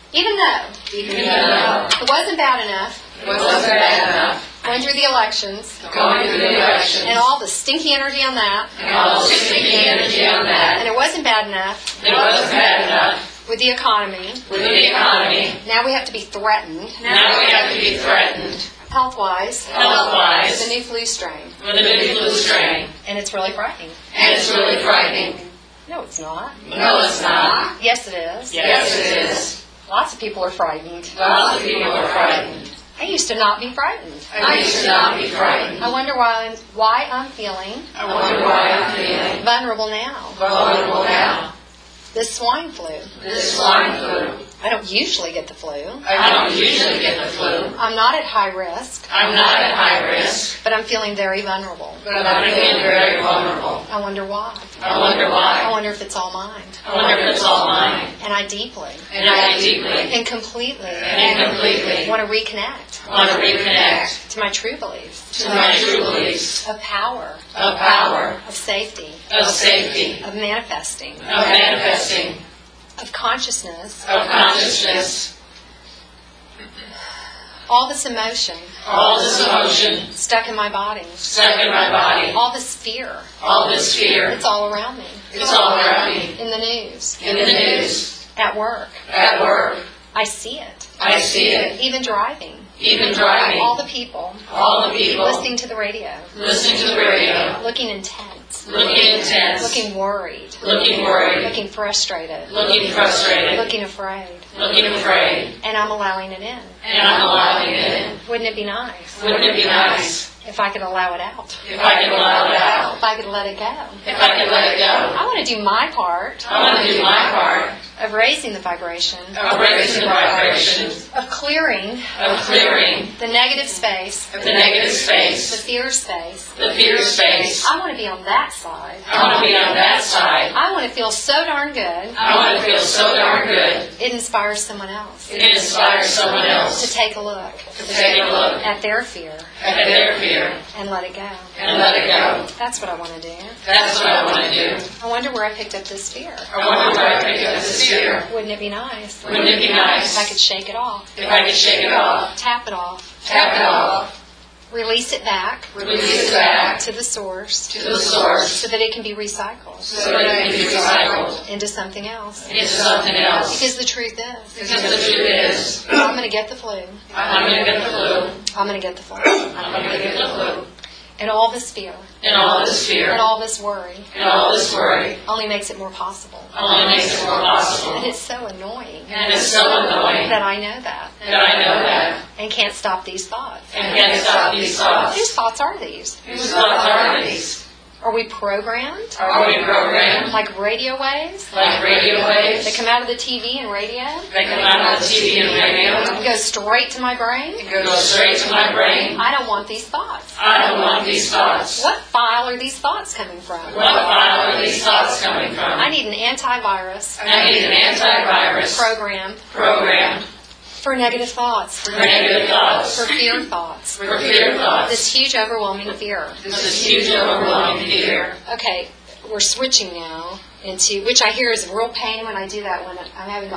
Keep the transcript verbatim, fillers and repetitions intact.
Even though, Even though it wasn't bad enough it wasn't bad enough going through the elections going through the elections and all the stinky energy on that, and all the stinky energy on that, and it wasn't bad enough it wasn't bad enough with the economy. with the economy. Now we have to be threatened, Now we have to be threatened, health-wise, health-wise, with the new flu strain. with a new flu strain. And it's really frightening. And it's really frightening. No, it's not. No, it's not. Yes, it is. Yes, it is. Lots of people are frightened. Lots of people are frightened. I used to not be frightened. I used to not be frightened. I wonder why I'm, why I'm feeling I wonder why I'm feeling vulnerable now. vulnerable now. This swine flu. This swine flu. I don't usually get the flu. I don't usually get the flu. I'm not at high risk, I'm not at high risk, but I'm feeling very vulnerable. but I'm feeling very vulnerable. I wonder why. I wonder I why. wonder if it's all mind. I wonder if it's all mine. And I deeply And I deeply and completely and completely want to reconnect want to reconnect to my true beliefs to my true beliefs of power, of power, of safety, of safety, of manifesting, of manifesting, of consciousness. of consciousness. All this emotion All this emotion stuck in my body, stuck in my body, all this fear, all this fear, it's all around me. it's all around me. In the news, In the news, at work, at work, I see it. I see it. Even driving, Even driving, all the people all the people listening to the radio, listening to the radio, looking intense, looking intense, looking worried, looking worried, looking frustrated, looking frustrated, looking afraid, looking afraid, and I'm allowing it in. and I'm allowing it in. Wouldn't it be nice Wouldn't it be nice if I could allow it out? if I could allow it out? If I could let it go? If I could let it go? I want to do my part I want to do my part of raising the vibration, of raising the vibrations, of clearing of clearing the negative space, the negative the space, fear space. the fear space. I want to be on that side. I want to be on that side. I want to feel so darn good I want to feel so darn good. it inspires someone else It inspires someone to else take a look to take a look at their fear at their fear and let it go. and let it go. That's what I want to do. That's what I want to do. I wonder where I picked up this fear. I wonder where I picked up this fear. Wouldn't it be nice Wouldn't it be nice if I could shake it off, if I could shake it off, tap it off, tap it off, release it back release it back to the source to the source so that it can be recycled so that it can be recycled into something else? into something else? Because the truth is, Because the truth is, I'm going to get the flu. I'm going to get the flu. I'm going to get the flu. I'm going to get the flu. And all this fear And all this fear and all this worry and all this worry only makes it more possible. only makes it more And possible. it's so annoying And it's so annoying that I know that that I know that and can't stop these thoughts. and can't stop these thoughts. Whose thoughts are these? Whose thoughts are these? Are we programmed Are we programmed like radio waves like radio waves that come out of the T V and radio that come out of the T V and radio and go straight to my brain? and go straight to my brain? I don't want these thoughts. I don't want these thoughts. What file are these thoughts coming from? What file are these thoughts coming from? I need an antivirus I need an antivirus program programmed for negative thoughts, for negative thoughts, for fear thoughts, for fear this thoughts, huge overwhelming fear. this is huge overwhelming fear. Okay, we're switching now into, which I hear is a real pain when I do that when I'm having